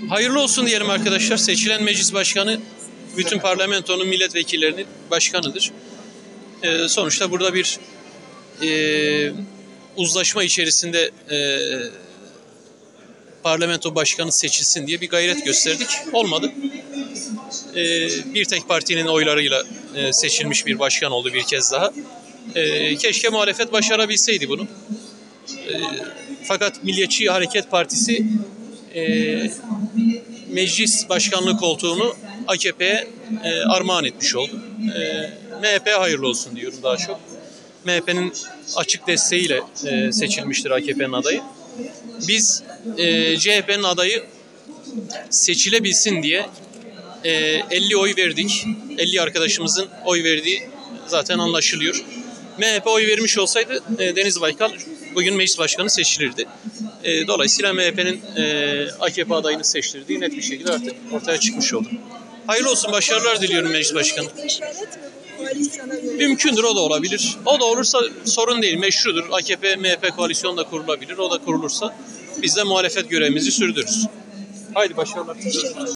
Hayırlı olsun diyelim arkadaşlar. Seçilen meclis başkanı bütün parlamentonun milletvekillerinin başkanıdır. Sonuçta burada bir uzlaşma içerisinde parlamento başkanı seçilsin diye bir gayret gösterdik. Olmadı. Bir tek partinin oylarıyla seçilmiş bir başkan oldu bir kez daha. Keşke muhalefet başarabilseydi bunu. Fakat Milliyetçi Hareket Partisi meclis başkanlığı koltuğunu AKP'ye armağan etmiş oldu. MHP'ye hayırlı olsun diyorum daha çok. MHP'nin açık desteğiyle seçilmiştir AKP'nin adayı. Biz CHP'nin adayı seçilebilsin diye 50 oy verdik. 50 arkadaşımızın oy verdiği zaten anlaşılıyor. MHP oy vermiş olsaydı Deniz Baykal bugün meclis başkanı seçilirdi. Dolayısıyla MHP'nin AKP adayını seçtirdiği net bir şekilde artık ortaya çıkmış oldu. Hayırlı olsun, başarılar diliyorum meclis başkanı. Mümkündür, o da olabilir. O da olursa sorun değil, meşrudur. AKP-MHP koalisyonu da kurulabilir. O da kurulursa biz de muhalefet görevimizi sürdürürüz. Haydi başarılar.